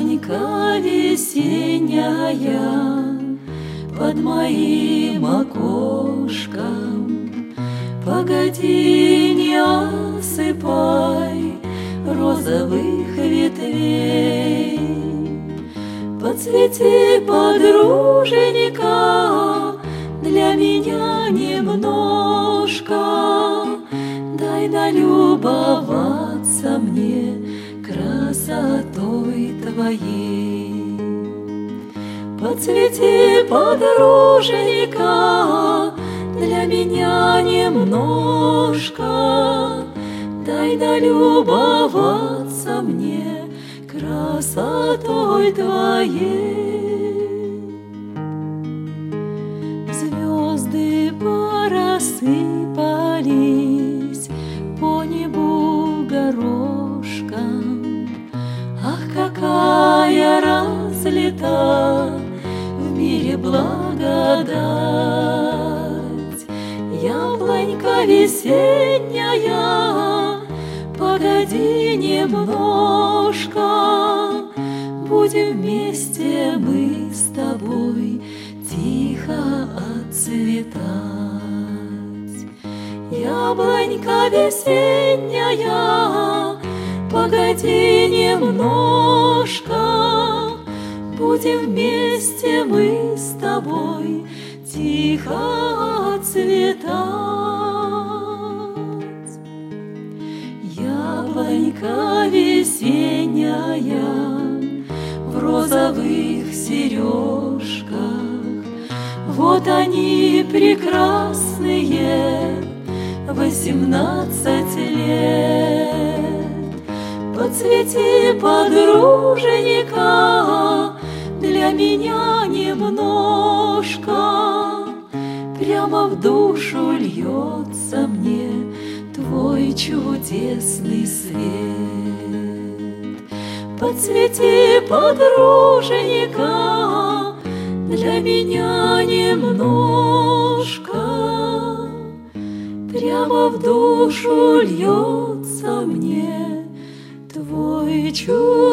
Яблонька весенняя под моим окошком, погоди, не осыпай розовых ветвей. Подсвети, подруженька, для меня немножко, дай налюбоваться мне красотой твоей. Подсвети, подруженька, для меня немножко, дай налюбоваться мне красотой твоей. Звезды порассыпались по небу горошком. Ах, какая разлита в мире благодать! Яблонька весенняя, погоди немножко, будем вместе мы с тобой тихо отцветать. Яблонька весенняя, погоди немножко, будем вместе мы с тобой тихо отцветать. Яблонька весенняя в розовых сережках, вот они прекрасные, 18 лет. Подсвети, подруженька, для меня немножко, прямо в душу льется мне твой чудесный свет. Подсвети, подруженька, для меня немножко, прямо в душу льется мне твой чудесный